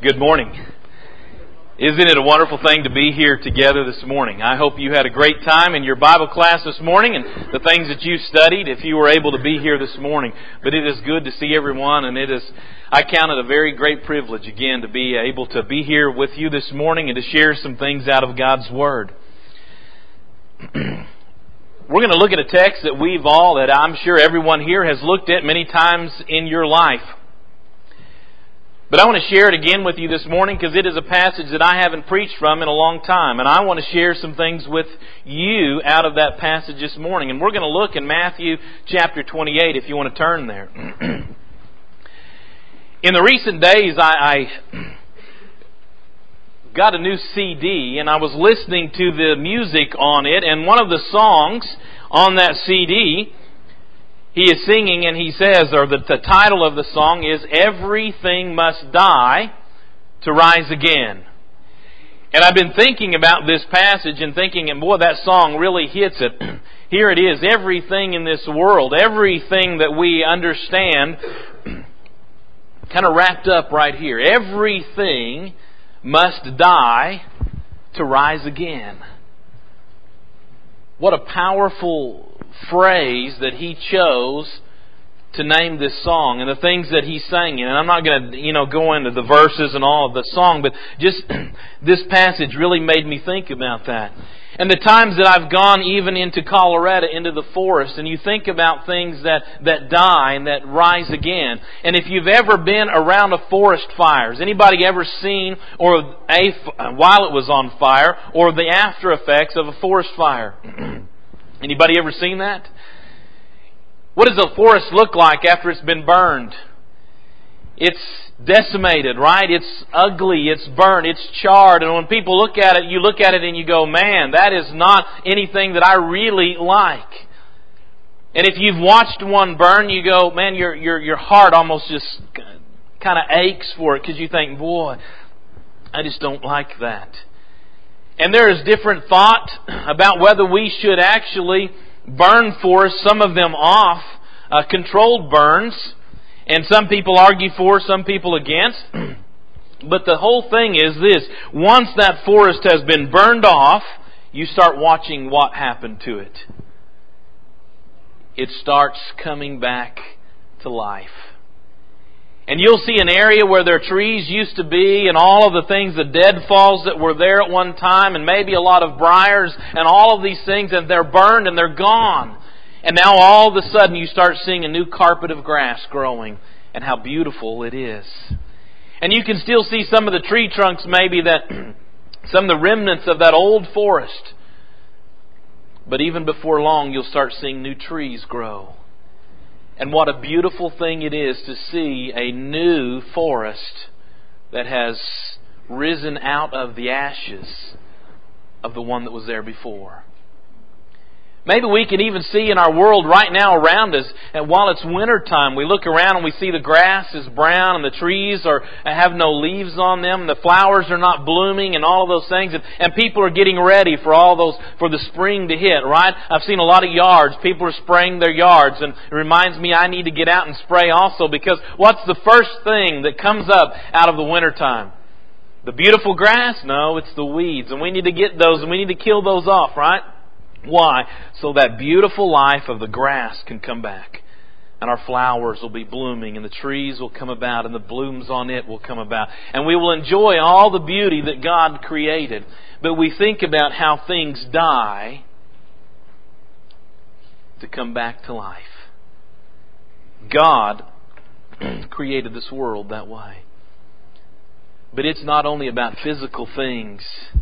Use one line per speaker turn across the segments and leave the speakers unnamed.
Good morning. Isn't it a wonderful thing to be here together this morning? I hope you had a great time in your Bible class this morning and the things that you studied if you were able to be here this morning. But it is good to see everyone, and I count it a very great privilege again to be able to be here with you this morning and to share some things out of God's Word. We're going to look at a text that I'm sure everyone here has looked at many times in your life. But I want to share it again with you this morning because it is a passage that I haven't preached from in a long time. And I want to share some things with you out of that passage this morning. And we're going to look in Matthew chapter 28 if you want to turn there. In the recent days, I got a new CD and I was listening to the music on it. And one of the songs on that CD, he is singing and he says, or the title of the song is, "Everything Must Die to Rise Again." And I've been thinking about this passage and thinking, and boy, that song really hits it. Here it is, everything in this world, everything that we understand, kind of wrapped up right here. Everything must die to rise again. What a powerful phrase that he chose to name this song and the things that he sang in. And I'm not going to, go into the verses and all of the song, but just this passage really made me think about that. And the times that I've gone even into Colorado, into the forest, and you think about things that die and that rise again. And if you've ever been around a forest fire, has anybody ever seen, or while it was on fire, or the after effects of a forest fire? Anybody ever seen that? What does a forest look like after it's been burned? It's decimated, right? It's ugly, it's burned, it's charred. And when people look at it, you look at it and you go, man, that is not anything that I really like. And if you've watched one burn, you go, man, your heart almost just kind of aches for it because you think, boy, I just don't like that. And there is different thought about whether we should actually burn forests, some of them off, controlled burns. And some people argue for, some people against. But the whole thing is this. Once that forest has been burned off, you start watching what happened to it. It starts coming back to life. And you'll see an area where their trees used to be and all of the things, the deadfalls that were there at one time and maybe a lot of briars and all of these things, and they're burned and they're gone. And now all of a sudden you start seeing a new carpet of grass growing and how beautiful it is. And you can still see some of the tree trunks maybe that, some of the remnants of that old forest. But even before long you'll start seeing new trees grow. And what a beautiful thing it is to see a new forest that has risen out of the ashes of the one that was there before. Maybe we can even see in our world right now around us, and while it's winter time, we look around and we see the grass is brown and the trees have no leaves on them, and the flowers are not blooming and all of those things, and people are getting ready for for the spring to hit, right? I've seen a lot of yards. People are spraying their yards, and it reminds me I need to get out and spray also, because what's the first thing that comes up out of the winter time? The beautiful grass? No, it's the weeds, and we need to get those and we need to kill those off, right? Why? So that beautiful life of the grass can come back. And our flowers will be blooming and the trees will come about and the blooms on it will come about. And we will enjoy all the beauty that God created. But we think about how things die to come back to life. God created this world that way. But it's not only about physical things.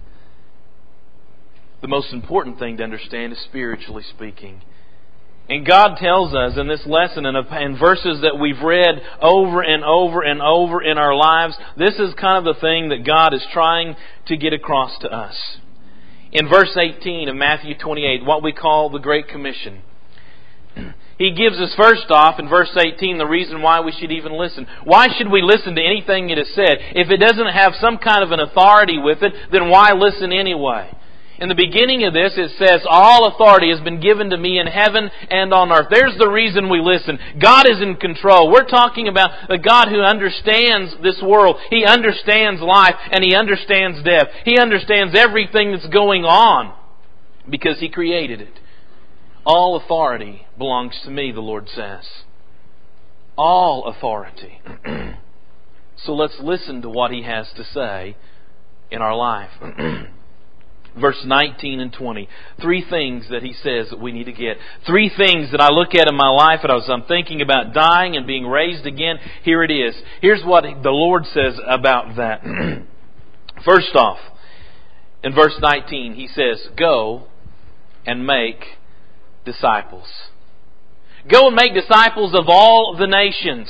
The most important thing to understand is spiritually speaking. And God tells us in this lesson and in verses that we've read over and over and over in our lives, this is kind of the thing that God is trying to get across to us. In verse 18 of Matthew 28, what we call the Great Commission. He gives us first off in verse 18 the reason why we should even listen. Why should we listen to anything it is said? If it doesn't have some kind of an authority with it, then why listen anyway? In the beginning of this, it says, all authority has been given to me in heaven and on earth. There's the reason we listen. God is in control. We're talking about the God who understands this world. He understands life and He understands death. He understands everything that's going on because He created it. All authority belongs to me, the Lord says. All authority. So let's listen to what He has to say in our life. Verse 19 and 20. 3 things that He says that we need to get. 3 things that I look at in my life and as I'm thinking about dying and being raised again. Here it is. Here's what the Lord says about that. First off, in verse 19, He says, go and make disciples. Go and make disciples of all the nations,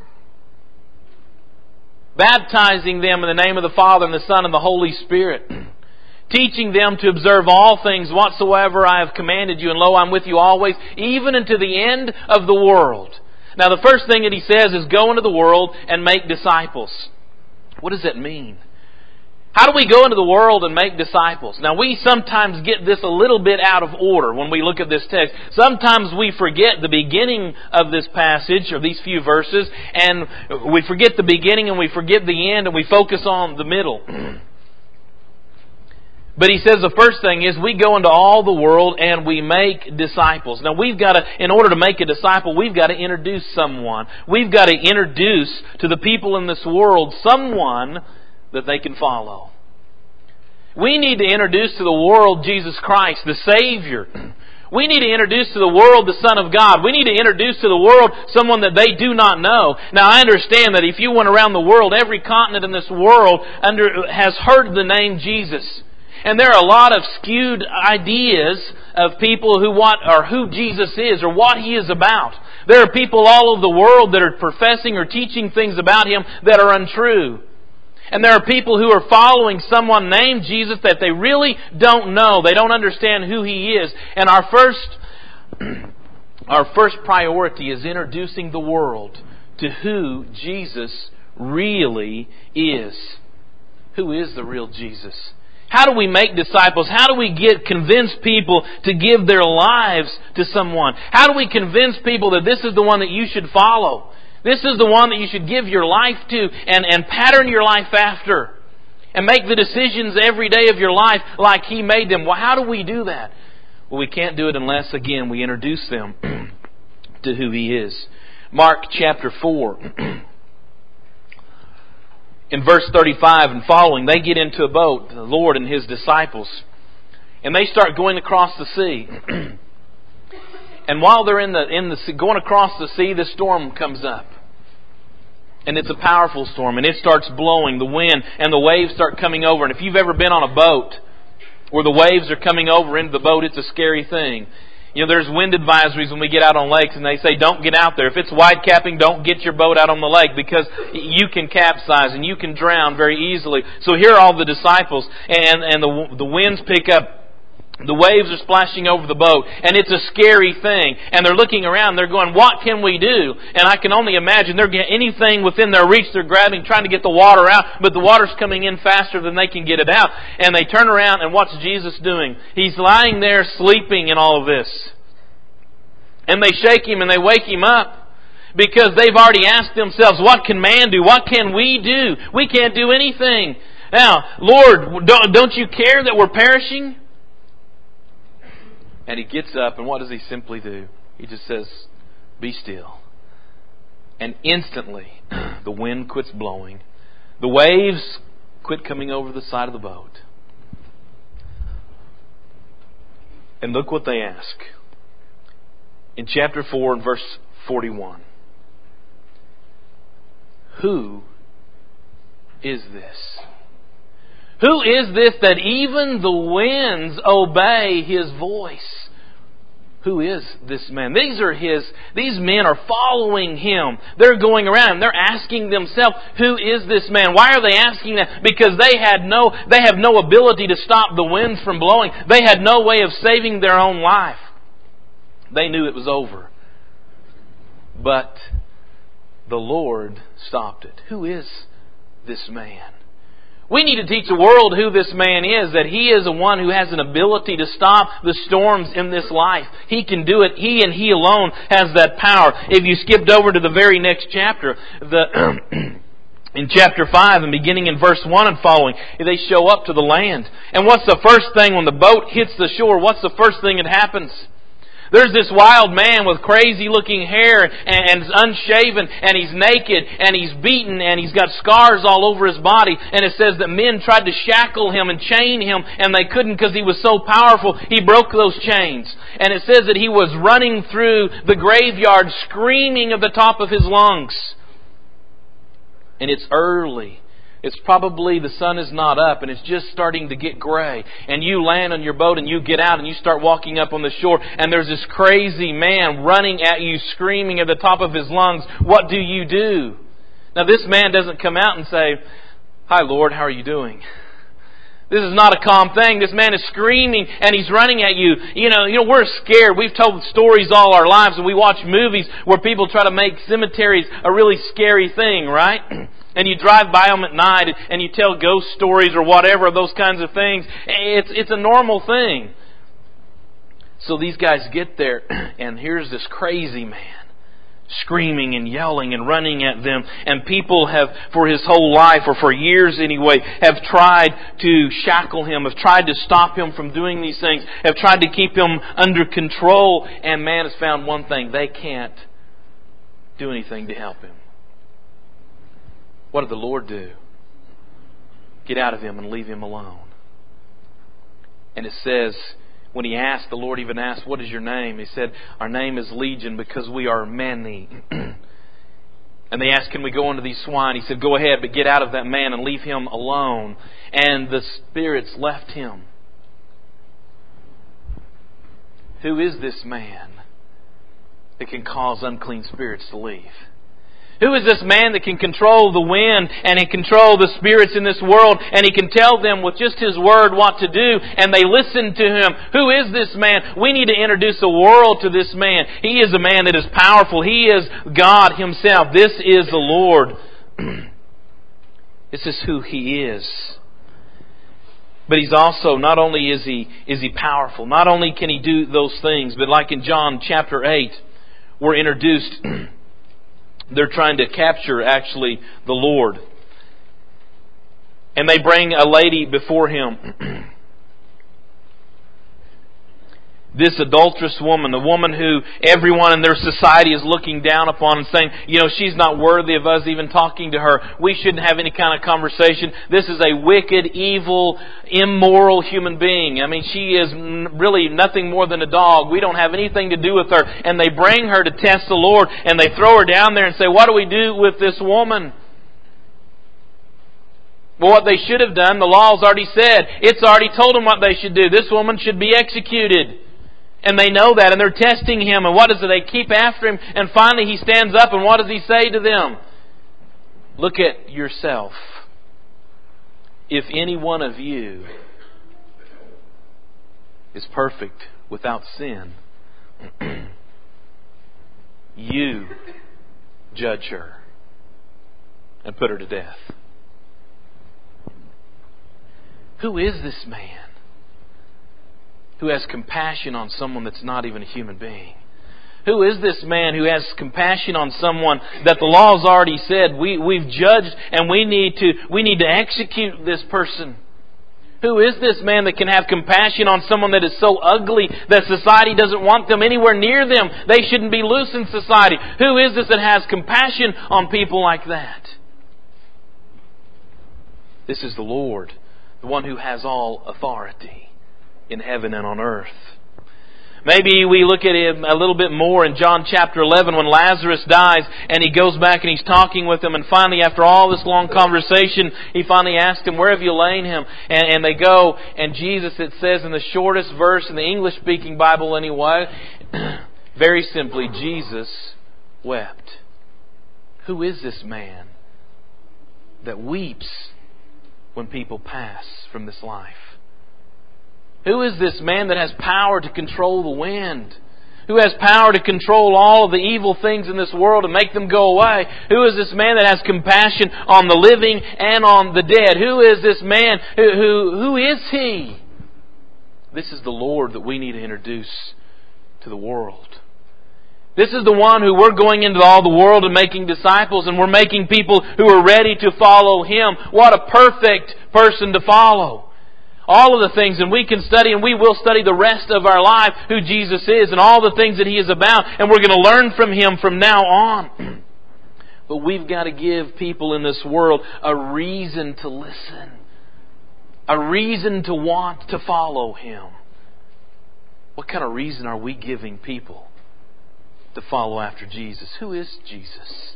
baptizing them in the name of the Father and the Son and the Holy Spirit, teaching them to observe all things whatsoever I have commanded you, and lo, I'm with you always, even unto the end of the world. Now the first thing that He says is go into the world and make disciples. What does that mean? How do we go into the world and make disciples? Now we sometimes get this a little bit out of order when we look at this text. Sometimes we forget the beginning of this passage, or these few verses, and we forget the beginning and we forget the end and we focus on the middle. But He says the first thing is we go into all the world and we make disciples. Now we've got to, in order to make a disciple, we've got to introduce someone. We've got to introduce to the people in this world someone that they can follow. We need to introduce to the world Jesus Christ, the Savior. We need to introduce to the world the Son of God. We need to introduce to the world someone that they do not know. Now I understand that if you went around the world, every continent in this world has heard the name Jesus. And there are a lot of skewed ideas of people who Jesus is or what He is about. There are people all over the world that are professing or teaching things about Him that are untrue. And there are people who are following someone named Jesus that they really don't know. They don't understand who He is. And our first priority is introducing the world to who Jesus really is. Who is the real Jesus? How do we make disciples? How do we convince people to give their lives to someone? How do we convince people that this is the one that you should follow? This is the one that you should give your life to and pattern your life after. And make the decisions every day of your life like He made them. Well, how do we do that? Well, we can't do it unless, again, we introduce them to who He is. Mark chapter 4. In verse 35 and following, they get into a boat, the Lord and His disciples, and they start going across the sea. And while they're in the sea, going across the sea, the storm comes up. And it's a powerful storm, and it starts blowing, the wind, and the waves start coming over. And if you've ever been on a boat where the waves are coming over into the boat, it's a scary thing. You know, there's wind advisories when we get out on lakes, and they say, don't get out there. If it's wide capping, don't get your boat out on the lake, because you can capsize and you can drown very easily. So here are all the disciples, and the winds pick up. The waves are splashing over the boat, and it's a scary thing. And they're looking around, they're going, what can we do? And I can only imagine they're getting anything within their reach, they're grabbing, trying to get the water out, but the water's coming in faster than they can get it out. And they turn around, and what's Jesus doing? He's lying there sleeping in all of this. And they shake Him and they wake Him up, because they've already asked themselves, what can man do? What can we do? We can't do anything. Now, Lord, don't you care that we're perishing? And He gets up, and what does He simply do? He just says, be still. And instantly, the wind quits blowing. The waves quit coming over the side of the boat. And look what they ask. In chapter 4 and verse 41. Who is this? Who is this that even the winds obey His voice? Who is this man? These men are following Him. They're going around and they're asking themselves, who is this man? Why are they asking that? Because they have no ability to stop the winds from blowing. They had no way of saving their own life. They knew it was over. But the Lord stopped it. Who is this man? We need to teach the world who this man is, that he is the one who has an ability to stop the storms in this life. He can do it. He and He alone has that power. If you skipped over to the very next chapter, in chapter 5 and beginning in verse 1 and following, they show up to the land. And what's the first thing when the boat hits the shore? What's the first thing that happens? There's this wild man with crazy looking hair and unshaven, and he's naked and he's beaten and he's got scars all over his body. And it says that men tried to shackle him and chain him, and they couldn't because he was so powerful. He broke those chains. And it says that he was running through the graveyard screaming at the top of his lungs. And it's early. It's probably the sun is not up and it's just starting to get gray. And you land on your boat and you get out and you start walking up on the shore, and there's this crazy man running at you screaming at the top of his lungs. What do? Now this man doesn't come out and say, "Hi Lord, how are you doing?" This is not a calm thing. This man is screaming and he's running at you. You know, we're scared. We've told stories all our lives, and we watch movies where people try to make cemeteries a really scary thing, right? And you drive by them at night and you tell ghost stories or whatever, those kinds of things. It's a normal thing. So these guys get there, and here's this crazy man screaming and yelling and running at them. And people have, for his whole life, or for years anyway, have tried to shackle him, have tried to stop him from doing these things, have tried to keep him under control. And man has found one thing: they can't do anything to help him. What did the Lord do? Get out of him and leave him alone. And it says, when he asked, the Lord even asked, "What is your name?" He said, "Our name is Legion, because we are many." And they asked, "Can we go into these swine?" He said, "Go ahead, but get out of that man and leave him alone." And the spirits left him. Who is this man that can cause unclean spirits to leave? Who is this man that can control the wind and he can control the spirits in this world, and he can tell them with just his word what to do, and they listen to him? Who is this man? We need to introduce the world to this man. He is a man that is powerful. He is God Himself. This is the Lord. This is who He is. But He's also, not only is He powerful, not only can He do those things, but like in John chapter 8, we're introduced. They're trying to capture, actually, the Lord. And they bring a lady before Him. This adulterous woman, the woman who everyone in their society is looking down upon and saying, she's not worthy of us even talking to her. We shouldn't have any kind of conversation. This is a wicked, evil, immoral human being. I mean, she is really nothing more than a dog. We don't have anything to do with her. And they bring her to test the Lord, and they throw her down there and say, "What do we do with this woman?" Well, what they should have done, the law's already said. It's already told them what they should do. This woman should be executed. And they know that, and they're testing him. And what is it? They keep after him. And finally he stands up, and what does he say to them? Look at yourself. If any one of you is perfect without sin, you judge her and put her to death. Who is this man who has compassion on someone that's not even a human being? Who is this man who has compassion on someone that the law's already said we've judged and we need to execute this person? Who is this man that can have compassion on someone that is so ugly that society doesn't want them anywhere near them? They shouldn't be loose in society. Who is this that has compassion on people like that? This is the Lord, the one who has all authority in heaven and on earth. Maybe we look at Him a little bit more in John chapter 11 when Lazarus dies and he goes back and he's talking with them, and finally after all this long conversation he finally asks him, "Where have you laid him?" And they go, and Jesus, it says in the shortest verse in the English speaking Bible anyway, very simply, Jesus wept. Who is this man that weeps when people pass from this life? Who is this man that has power to control the wind? who has power to control all of the evil things in this world and make them go away? Who is this man that has compassion on the living and on the dead? Who is this man? Who is He? This is the Lord that we need to introduce to the world. This is the one who we're going into all the world and making disciples, and we're making people who are ready to follow Him. What a perfect person to follow. All of the things, and we can study, and we will study the rest of our life who Jesus is and all the things that He is about, and we're going to learn from Him from now on. But we've got to give people in this world a reason to listen, a reason to want to follow Him. What kind of reason are we giving people to follow after Jesus? Who is Jesus?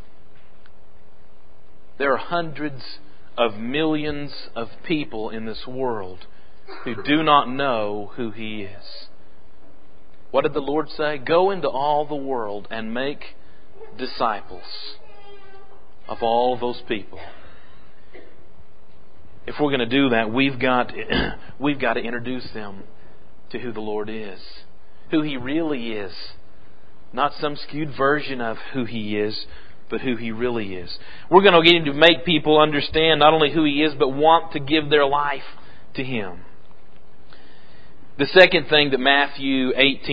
There are hundreds of millions of people in this world who do not know who He is. What did the Lord say? Go into all the world and make disciples of all those people. If we're going to do that, we've got to introduce them to who the Lord is, who He really is. Not some skewed version of who He is, but who He really is. We're going to get Him to make people understand not only who He is, but want to give their life to Him. The second thing that Matthew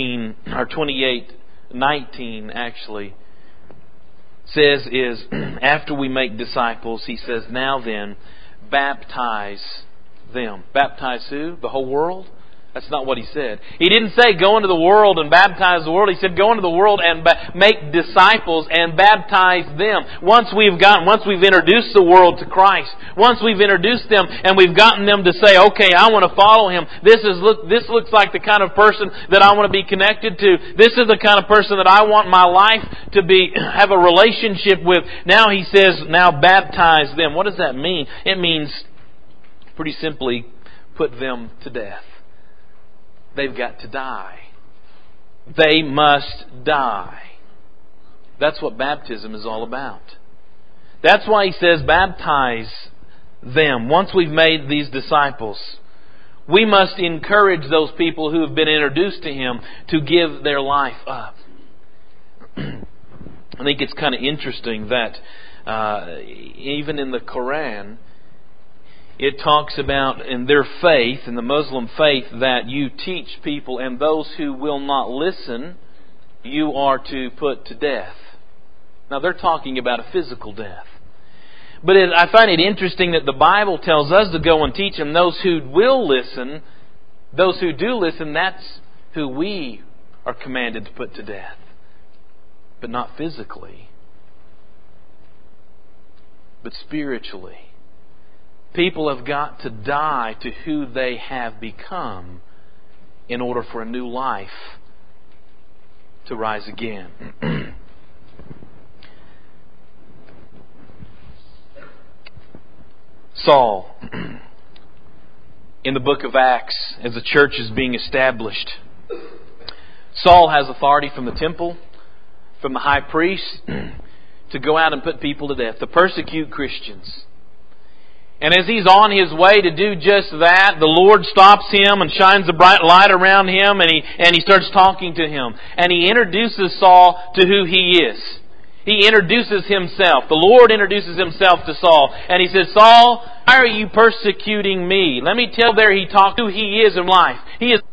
28:19 actually says is, after we make disciples, He says, now then, baptize them. Baptize who? The whole world? That's not what He said. He didn't say go into the world and baptize the world. He said go into the world and make disciples and baptize them. Once we've introduced the world to Christ, once we've introduced them and we've gotten them to say, okay, I want to follow Him. This looks like the kind of person that I want to be connected to. This is the kind of person that I want my life to have a relationship with. Now He says, now baptize them. What does that mean? It means, pretty simply, put them to death. They've got to die. They must die. That's what baptism is all about. That's why He says baptize them. Once we've made these disciples, we must encourage those people who have been introduced to Him to give their life up. I think it's kind of interesting that even in the Quran, it talks about in their faith, in the Muslim faith, that you teach people, and those who will not listen, you are to put to death. Now they're talking about a physical death. But I find it interesting that the Bible tells us to go and teach them. Those who will listen, those who do listen, that's who we are commanded to put to death. But not physically, but spiritually. People have got to die to who they have become in order for a new life to rise again. Saul, in the book of Acts, as the church is being established, Saul has authority from the temple, from the high priest, to go out and put people to death, to persecute Christians. And as he's on his way to do just that, the Lord stops him and shines a bright light around him, and he starts talking to him. And He introduces Saul to who he is. He introduces himself. The Lord introduces Himself to Saul. And He says, Saul, why are you persecuting me? Let me tell you there He talked who he is in life. He is.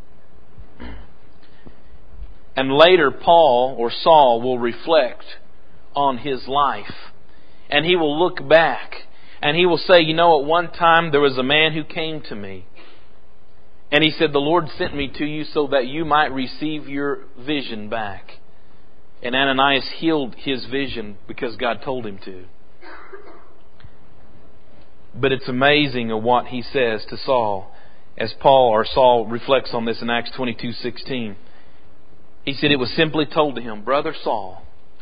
And later Paul or Saul will reflect on his life. And he will look back. And he will say, you know, at one time there was a man who came to me. And he said, the Lord sent me to you so that you might receive your vision back. And Ananias healed his vision because God told him to. But it's amazing of what he says to Saul as Saul reflects on this in Acts 22:16. He said it was simply told to him, Brother Saul,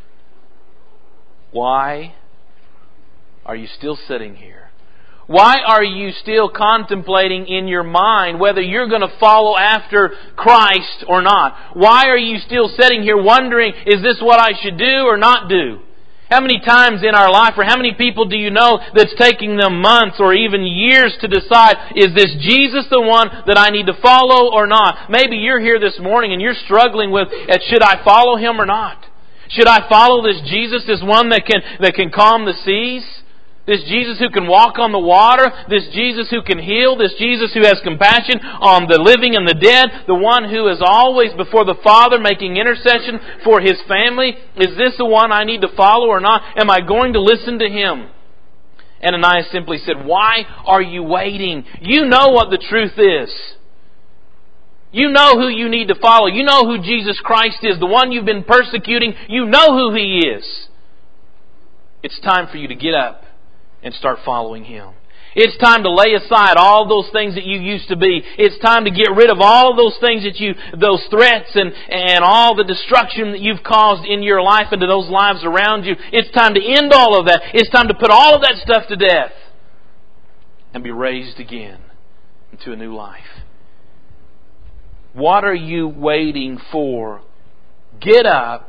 why are you still sitting here? Why are you still contemplating in your mind whether you're going to follow after Christ or not? Why are you still sitting here wondering, is this what I should do or not do? How many times in our life, or how many people do you know that's taking them months or even years to decide, is this Jesus the one that I need to follow or not? Maybe you're here this morning and you're struggling with, should I follow Him or not? Should I follow this Jesus, this one that can calm the seas? This Jesus who can walk on the water? This Jesus who can heal? This Jesus who has compassion on the living and the dead? The one who is always before the Father making intercession for His family? Is this the one I need to follow or not? Am I going to listen to Him? Ananias simply said, why are you waiting? You know what the truth is. You know who you need to follow. You know who Jesus Christ is. The one you've been persecuting. You know who He is. It's time for you to get up and start following Him. It's time to lay aside all those things that you used to be. It's time to get rid of all of those things those threats and all the destruction that you've caused in your life and to those lives around you. It's time to end all of that. It's time to put all of that stuff to death and be raised again into a new life. What are you waiting for? Get up,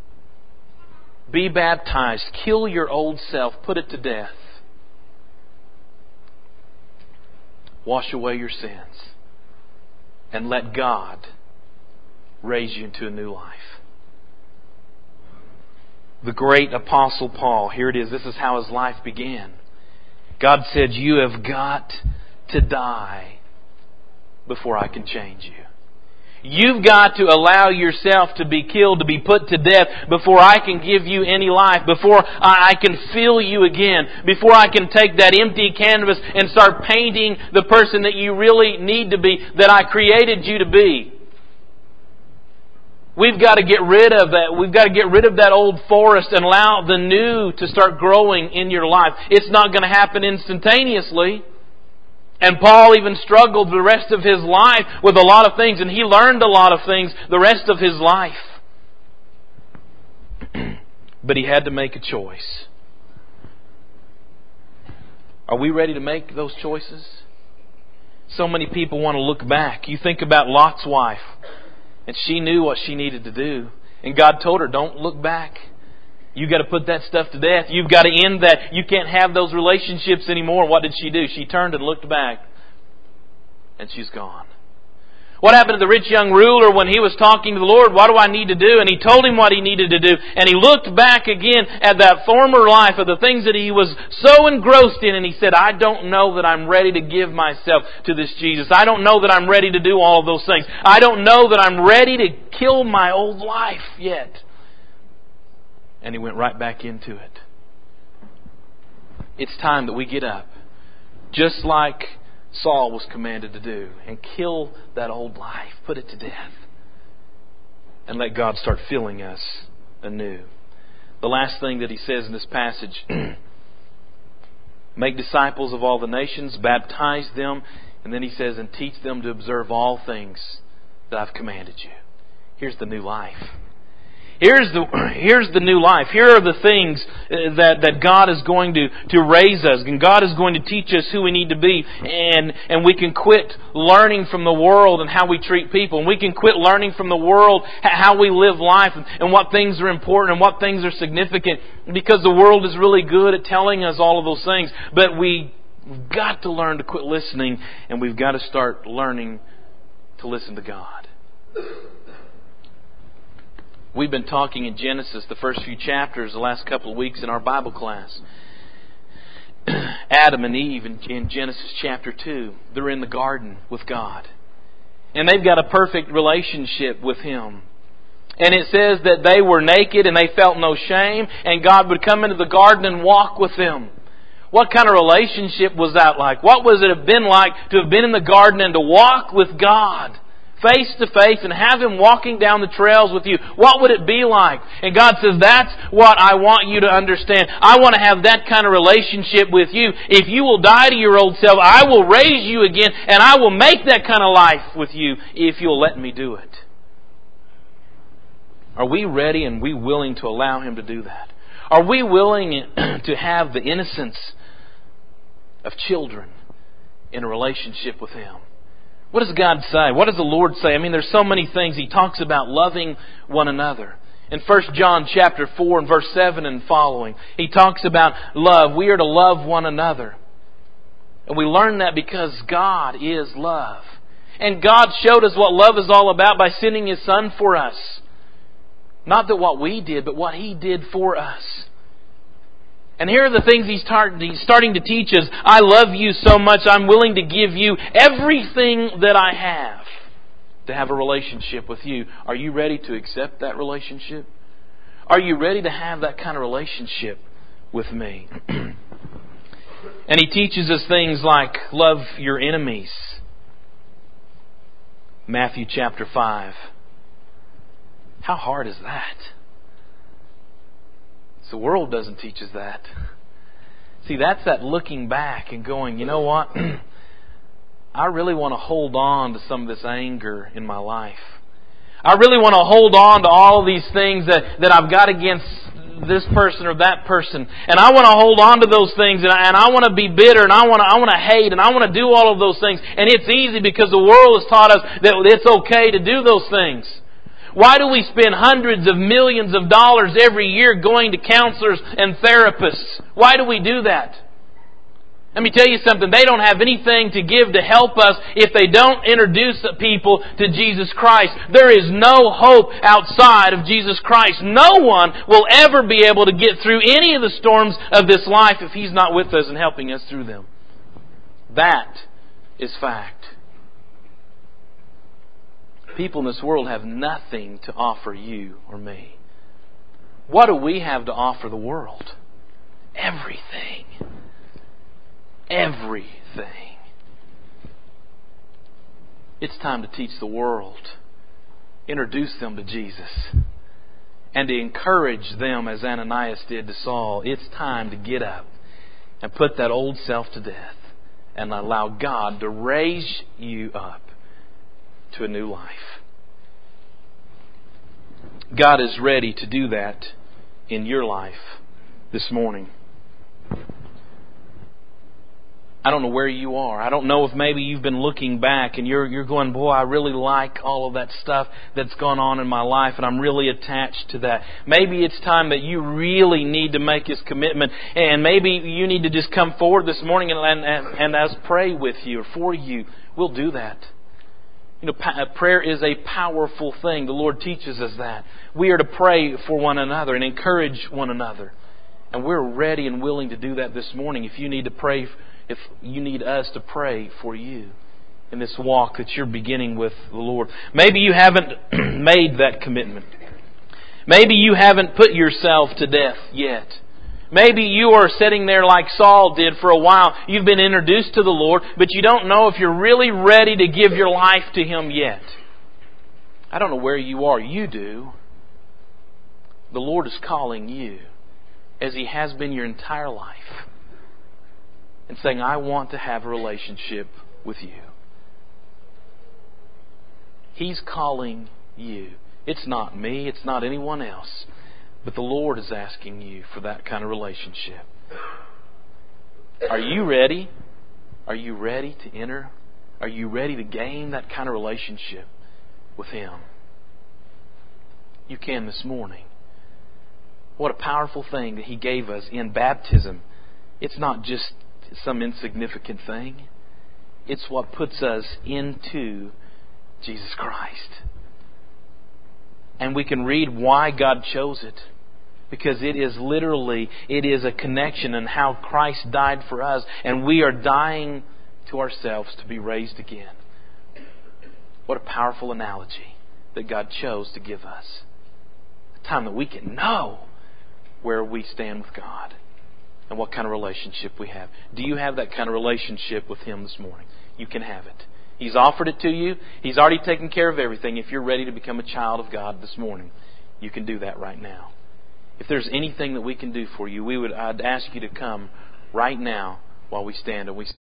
be baptized, kill your old self, put it to death. Wash away your sins and let God raise you into a new life. The great Apostle Paul, here it is, this is how his life began. God said, you have got to die before I can change you. You've got to allow yourself to be killed, to be put to death before I can give you any life, before I can fill you again, before I can take that empty canvas and start painting the person that you really need to be, that I created you to be. We've got to get rid of that. We've got to get rid of that old forest and allow the new to start growing in your life. It's not going to happen instantaneously. And Paul even struggled the rest of his life with a lot of things, and he learned a lot of things the rest of his life. But he had to make a choice. Are we ready to make those choices? So many people want to look back. You think about Lot's wife, and she knew what she needed to do. And God told her, don't look back. You've got to put that stuff to death. You've got to end that. You can't have those relationships anymore. What did she do? She turned and looked back. And she's gone. What happened to the rich young ruler when he was talking to the Lord? What do I need to do? And He told him what he needed to do. And he looked back again at that former life of the things that he was so engrossed in. And he said, I don't know that I'm ready to give myself to this Jesus. I don't know that I'm ready to do all of those things. I don't know that I'm ready to kill my old life yet. And he went right back into it. It's time that we get up, just like Saul was commanded to do, and kill that old life, put it to death, and let God start filling us anew. The last thing that he says in this passage, make disciples of all the nations, baptize them, and then he says, and teach them to observe all things that I've commanded you. Here's the new life. Here's the new life. Here are the things that God is going to raise us. And God is going to teach us who we need to be. And we can quit learning from the world and how we treat people. And we can quit learning from the world how we live life and what things are important and what things are significant. Because the world is really good at telling us all of those things. But we've got to learn to quit listening. And we've got to start learning to listen to God. We've been talking in Genesis, the first few chapters, the last couple of weeks in our Bible class. Adam and Eve in Genesis chapter 2, they're in the garden with God. And they've got a perfect relationship with Him. And it says that they were naked and they felt no shame, and God would come into the garden and walk with them. What kind of relationship was that like? What was it have been like to have been in the garden and to walk with God face to face and have Him walking down the trails with you? What would it be like? And God says, that's what I want you to understand. I want to have that kind of relationship with you. If you will die to your old self, I will raise you again, and I will make that kind of life with you if you'll let me do it. Are we ready and we willing to allow Him to do that? Are we willing to have the innocence of children in a relationship with Him? What does God say? What does the Lord say? I mean, there's so many things. He talks about loving one another. In 1 John chapter 4 and verse 7 and following, he talks about love. We are to love one another. And we learn that because God is love. And God showed us what love is all about by sending His Son for us. Not that what we did, but what He did for us. And here are the things He's starting to teach us. I love you so much, I'm willing to give you everything that I have to have a relationship with you. Are you ready to accept that relationship? Are you ready to have that kind of relationship with me? And He teaches us things like love your enemies. Matthew chapter 5. How hard is that? The world doesn't teach us that. See, that's that looking back and going, you know what? I really want to hold on to some of this anger in my life. I really want to hold on to all of these things that I've got against this person or that person. And I want to hold on to those things. And I want to be bitter. And I want to hate. And I want to do all of those things. And it's easy because the world has taught us that it's okay to do those things. Why do we spend hundreds of millions of dollars every year going to counselors and therapists? Why do we do that? Let me tell you something. They don't have anything to give to help us if they don't introduce people to Jesus Christ. There is no hope outside of Jesus Christ. No one will ever be able to get through any of the storms of this life if He's not with us and helping us through them. That is fact. People in this world have nothing to offer you or me. What do we have to offer the world? Everything. Everything. It's time to teach the world. Introduce them to Jesus. And to encourage them as Ananias did to Saul. It's time to get up and put that old self to death and allow God to raise you up to a new life. God is ready to do that in your life this morning. I don't know where you are. I don't know if maybe you've been looking back and you're going, boy, I really like all of that stuff that's gone on in my life and I'm really attached to that. Maybe it's time that you really need to make this commitment and maybe you need to just come forward this morning and us pray with you or for you. We'll do that. You know, prayer is a powerful thing. The Lord teaches us that. We are to pray for one another and encourage one another. And we're ready and willing to do that this morning. If you need to pray, if you need us to pray for you in this walk that you're beginning with the Lord. Maybe you haven't made that commitment. Maybe you haven't put yourself to death yet. Maybe you are sitting there like Saul did for a while. You've been introduced to the Lord, but you don't know if you're really ready to give your life to Him yet. I don't know where you are. You do. The Lord is calling you, as He has been your entire life, and saying, I want to have a relationship with you. He's calling you. It's not me. It's not anyone else. But the Lord is asking you for that kind of relationship. Are you ready? Are you ready to enter? Are you ready to gain that kind of relationship with Him? You can this morning. What a powerful thing that He gave us in baptism. It's not just some insignificant thing. It's what puts us into Jesus Christ. And we can read why God chose it. Because it is a connection in how Christ died for us. And we are dying to ourselves to be raised again. What a powerful analogy that God chose to give us. A time that we can know where we stand with God and what kind of relationship we have. Do you have that kind of relationship with Him this morning? You can have it. He's offered it to you. He's already taken care of everything. If you're ready to become a child of God this morning, you can do that right now. If there's anything that we can do for you, I'd ask you to come right now while we stand and we